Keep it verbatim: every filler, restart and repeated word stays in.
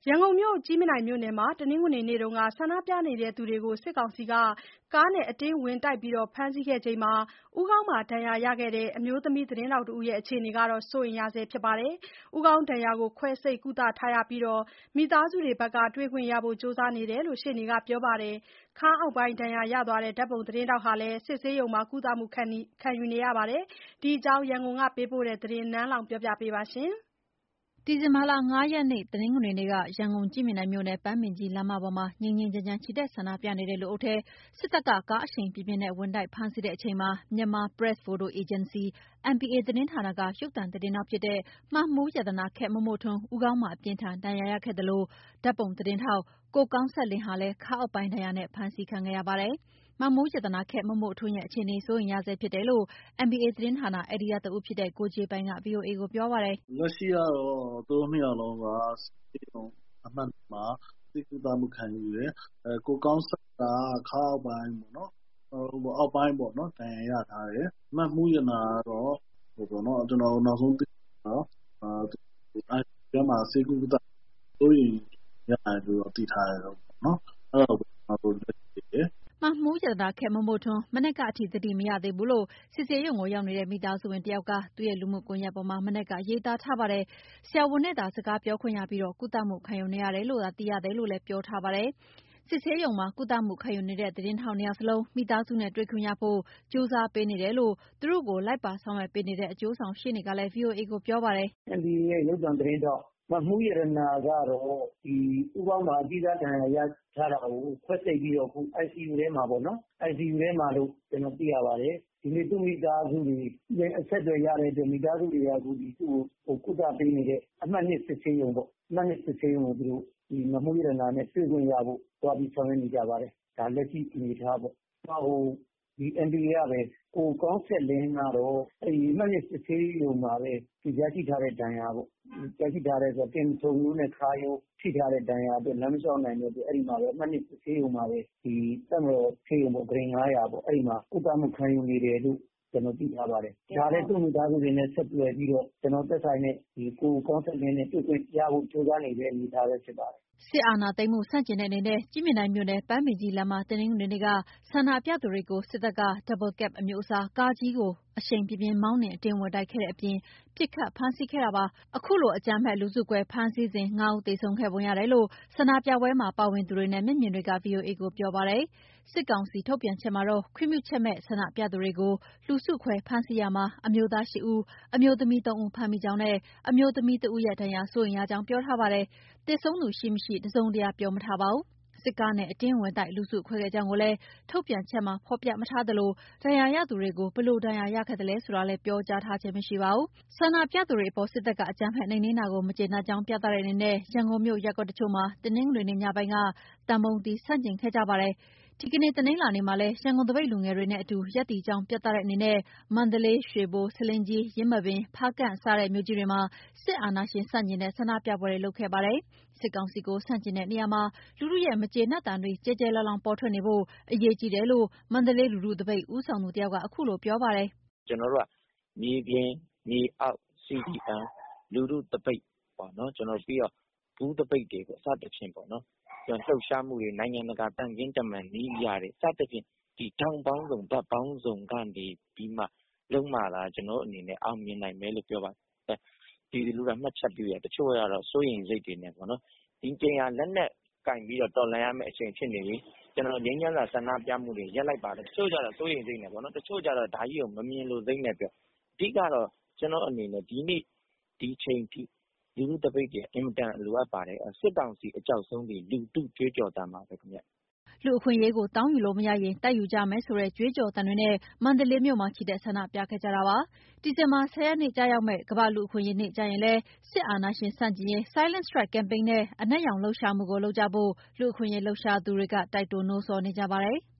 ရန်ကုန်မြို့ကြည့်မြင်တိုင်မြို့နယ်မှာတနင်္ဂနွေနေ့ကဆန္ဒပြနေသူတွေကိုစစ်ကောင်စီကကားနဲ့အတင်းဝင်တိုက်ပြီးဖမ်းဆီးခဲ့ချိန်မှာဦးခေါင်းမှာဒဏ်ရာရခဲ့တဲ့အမျိုးသမီးသတင်းထောက်တဦးအခြေအနေစိုးရိမ်ရဆဲဖြစ်ပါတယ်။ဦးခေါင်းဒဏ်ရာကိုခွဲစိတ်ကုသထားရပြီးမိသားစုတွေဘက်ကတွေ့ခွင့်ရဖို့ကြိုးစားနေတယ်လို့ရှေ့နေကပြောပါတယ်။ခါးအောက်ပိုင်းဒဏ်ရာရသွားတဲ့ဓာတ်ပုံသတင်းထောက်ဟာလည်းစစ်ဆေးရုံမှာကုသမှုခံယူနေရပါတယ်။ဒီအကြောင်းရန်ကုန်ကပေးပို့တဲ့သတင်းနန်းလောင်ဝ်ပြောပြပါမယ်။ဒီဇင်ဘာလ ၅ ရက်နေ့တနင်္ဂနွေနေ့ကရန်ကုန်ကြည့်မြင်တိုင်မြို့နယ်ပန်းပင်ကြီးလမ်းမပေါ်မှာငြိမ်းငြိမ်းချမ်းချမ်းချီတက်ဆန္ဒပြနေတဲ့လူအုပ်ထဲစစ်တပ်ကကားအရှိန်ပြင်းပြင်းနဲ့ဝင်တိုက်ဖမ်းဆီးတဲ့အချိန်မှာ Myanmar Press Photo Agency M P A သတင်းဌာနကရုပ်သံသတင်းထောက်ဖြစ်တဲ့မမိုးရတနာခက်မို့မို့ထွန်းဦးခေါင်းမှာအပြင်းထန်ဒဏ်ရာရခဲ့သလိုဓာတ်ပုံသတင်းထောက်ကိုကောင်းဆက်လင်းဟာလည်းခါးအောက်ပိုင်းဒဏ်ရာနဲ့ဖမ်းဆီးခံခဲ့ရပါတယ်။မမိုးရတနာခက်မို့မို့ထွန်းရဲ့အခြေအနေစိုးရိမ်ရဆဲဖြစ်တယ်လို့ M P A သတင်းဌာနအယ်ဒီတာတဦးဖြစ်တဲ့ကိုကြည်ပိုင်က ဗွီအိုအေကိုပြောပါတယ်။လက်ရှိကတော့သူတို့နှစ်ယောက်လုံးကဆေးရုံအမှတ်မှာဆေးကုသမှုခံယူတယ်။အဲကိုကောင်းဆက်ကခါးအောက်ပိုင်းပေါ့နော်ဟိုအောက်ပိုင်းပေါ့နော်ဒဏ်ရာရထားတယ်။မမိုးရတနာကတော့ဟိုပေါ့နော်ကျွန်တော်နောက်ဆုံးသိတော့အာအဲမှာဆေးကုသစိုးရိမ်ရတယ်လို့သိထားတယ်ပေါ့နော်။အဲ့တော့ကျွန်တော်လက်ရှိတယ်မမိုးရတနာခက်မို့မို့ထွန်းမနက်ကအထိသတိမရသေးဘူးလို့စစ်ဆေးရုံကိုရောက်နေတဲ့မိသားစုဝင်တယောက်ကသူ့ရဲ့လူမှုကွန်ရက်ပေါ်မှာမနက်ကရေးသားထားပါတယ်။ဆရာဝန်နဲ့သာစကားပြောခွင့်ရပြီးကုသမှုခံယူနေရတယ်လို့သာသိရတယ်လို့လည်းပြောထားပါတယ်။စစ်ဆေးရုံမှာကုသမှုခံယူနေတဲ့သတင်းထောက်နှစ်ယောက်စလုံးမိသားစုနဲ့တွေ့ခွင့်ရဖို့ကြိုးစားပေးနေတယ်လို့သူတို့ကိုလိုက်ပါဆောင်ရွက်ပေးနေတဲ့အကျိုးဆောင်ရှေ့နေကလည်း ဗွီအိုအေကိုပြောပါတယ်။ M P A ရဲ့ရုပ်သံသတင်းထောက်မမိုးရတနာကတော့ဒီဥပမာအကြီးသားဒဏ်ရာရထားတာကိုခွဲစိတ်ပြီးတော့ခု I C U ထဲမှာပေါ့နော် I C U ထဲမှာလို့ကျွန်တော်သိရပါတယ်ဒီနေ့သူ့မိသားစုတွေအဆက်အသွယ်ရတဲ့အတွက်မိသားစုတွေကအခုဒီသူ့ကိုကုသပေးနေတဲ့အမှတ်နှစ်စစ်ဆေးရုံပေါ့အမှတ်နှစ်စစ်ဆေးရုံကိုသူတို့ဒီမမိုးရတနာနဲ့တွေ့ခွင့်ရဖို့သွားပြီးဆောင်ရွက်နေကြပါတယ်ဒါလက်ရှိအနေထားပေါ့ဟိုဒီ M P A ကပဲကိုကောင်းဆက်လင်းကတော့အဲဒီအမှတ်နှစ်စစ်ဆေးရုံမှာပဲဒီရရှိထားတဲ့ဒဏ်ရာပေါ့ရရှိထားတဲ့ဆိုတင်ထုံမျိုးနဲ့ခါရုံထိထားတဲ့ဒဏ်ရာအတွက်လမ်းမလျှောက်နိုင်တဲ့အတွက်အဲ့ဒီမှာပဲအမှတ်နှစ်စစ်ဆေးရုံမှာပဲဒီတက်မတော်ဆေးရုံပေါ့ဂရိန်ငါးရာပေါ့အဲ့ဒီမှာကုသမှုခံယူနေတယ်လို့ကျွန်တော်သိထားပါတယ်ဒါလည်းသူ့မိသားစုတွေနဲ့ဆက်သွယ်ပြီးတော့ကျွန်တော်သက်ဆိုင်တဲ့ဒီကိုကောင်းဆက်လင်းနဲ့တွေ့ခွင့်ရဖို့ကြိုးစားနေတဲ့အနေအထားပဲဖြစ်ပါတယ်စစ်အာဏာသိမ်းမှုဆန့်ကျင်တဲ့အနေနဲ့ကြည်မြင်တိုင်မြို့နယ်ပန်းပင်ကြီးလမ်းမှာတနင်္ဂနွေနေ့ကဆန္ဒပြသူတွေကိုစစ်တပ်က Double cab အမျိုးအစားကားကြီးကိုအရှိန်ပြင်းပြင်းမောင်းနှင်အတင်းဝင်တိုက်ခဲ့တဲ့အပြင်ပစ်ခတ်ဖမ်းဆီးခဲ့တာပါ။အခုလိုအကြမ်းဖက်လူစုခွဲဖမ်းဆီးစဉ်ငါးဦးသေဆုံးခဲ့ပုံရတယ်လို့ဆန္ဒပြပွဲမှာပါဝင်သူတွေနဲ့မျက်မြင်တွေကဗွီအိုအေကိုပြောပါတယ်။စစ်ကောင်စီထုတ်ပြန်ချက်မှာတော့ခွင့်ပြုချက်မဲ့ဆန္ဒပြသူတွေကိုလူစုခွဲဖမ်းဆီးရာမှာအမျိုးသား၈ဦးအမျိုးသမီး၃ဦးဖမ်းမိကြောင်းနဲ့အမျိုးသမီးတဦးရဲ့ဒဏ်ရာစိုးရိမ်ရကြောင်းပြောထားပါတယ်။သေဆုံးသူရှိမရှိတစုံတရာပြောမထားပါဘူး။စစ်ကားနဲ့အတင်းဝင်တိုက်လူစုခွဲခဲ့ကြောင်းကိုလည်းထုတ်ပြန်ချက်မှာဖော်ပြမထားသလိုဒဏ်ရာရသူတွေကိုဘယ်လိုဒဏ်ရာရခဲ့သလဲဆိုတာလည်းပြောကြားထားခြင်းမရှိပါဘူး။ဆန္ဒပြသူတွေအပေါ်စစ်တပ်ကအကြမ်းဖက်နှိမ်နင်းတာကိုမကျေနပ်ကြောင်းပြသတဲ့အနေနဲ့ရန်ကုန်မြို့ရပ်ကွက်တချို့မှာတနင်္ဂနွေနေ့ညပိုင်းကသံပုံးတီးဆန့်ကျင်ခဲ့ကြပါတယ်။ဒီကနေ့တနင်္လာနေ့မှာလည်းရန်ကုန်သပိတ်လူငယ်တွေနဲ့အတူရပ်တည်ကြောင်းပြသတဲ့အနေနဲ့မန္တလေး၊ရွှေဘို၊ဆားလင်းကြီး၊ယင်းမာပင်၊ဖားကန့်စတဲ့မြို့ကြီးတွေမှာစစ်အာဏာရှင်ဆန့်ကျင်တဲ့ဆန္ဒပြပွဲတွေလုပ်ခဲ့ပါတယ်။စစ်ကောင်စီကိုဆန့်ကျင်တဲ့နေရာမှာလူထုရဲ့မကျေနပ်သံတွေကျယ်ကျယ်လောင်လောင်ပေါ်ထွက်နေဖို့အရေးကြီးတယ်လို့မန္တလေးလူထုသပိတ်ဦးဆောင်သူတယောက်ကအခုလိုပြောပါတယ်။ကျွန်တော်တို့ကမြေပြင်မြေအောက် C D M လူထုသပိတ်ပေါ့နော်ကျွန်တော်ပြီးတော့ဘူးသပိတ်တွေပေါ့စသဖြင့်ပေါ့နော်ကျွန်တော်လှုပ်ရှားမှုတွေနိုင်ငံတကာတန်ခင်းတမန်နီးပြတွေစသဖြင့်ဒီထောင်ပေါင်းစုံဗတ်ပေါင်းစုံကနေပြီးမှလုံးမလာကျွန်တော်အနေနဲ့အောင်မြင်နိုင်မယ်လို့ပြောပါတယ်ဒီလူကမှတ်ချက်ပြရတချို့ကတော့စိုးရင်စိတ်တွေနဲ့ပေါ့နော်ဒီချိန်ဟာလက်နဲ့ကင်ပြီးတော့တော်လှန်ရမယ့်အချိန်ဖြစ်နေပြီကျွန်တော်ငြိမ်းချမ်းသာဆန္ဒပြမှုတွေရက်လိုက်ပါတယ်တချို့ကြတော့စိုးရင်စိတ်နဲ့ပေါ့နော်တချို့ကြတော့ဓာကြီးကိုမမြင်လို့စိတ်နဲ့ပြောအဓိကတော့ကျွန်တော်အနေနဲ့ဒီနေ့ဒီချိန်ထိလူထုတပိတ်တွေအင်မတန်လိုအပ်ပါတယ်စစ်တောင်စီအကြောက်ဆုံးပြီးလူတုကြွေးကြော်တမ်းပါပဲခင်ဗျလူအခွင့်အရေးကိုတောင်းယူလို့မရရင်တိုက်ယူကြမယ်ဆိုတဲ့ကြွေးကြော်သံတွေနဲ့မန္တလေးမြို့မှာချီတက်ဆန္ဒပြခဲ့ကြတာပါဒီဇင်ဘာဆယ်ရက်နေ့ကျရောက်မဲ့ကမ္ဘာလူအခွင့်အရေးနေ့ကျရင်လည်းစစ်အာဏာရှင်ဆန့်ကျင်ရေး Silent Strike Campaign နဲ့အနက်ရောင်လှုပ်ရှားမှုကိုလုပ်ကြဖို့လူအခွင့်အရေးလှုပ်ရှားသူတွေကတိုက်တွန်းနှိုးဆော်နေကြပါတယ်။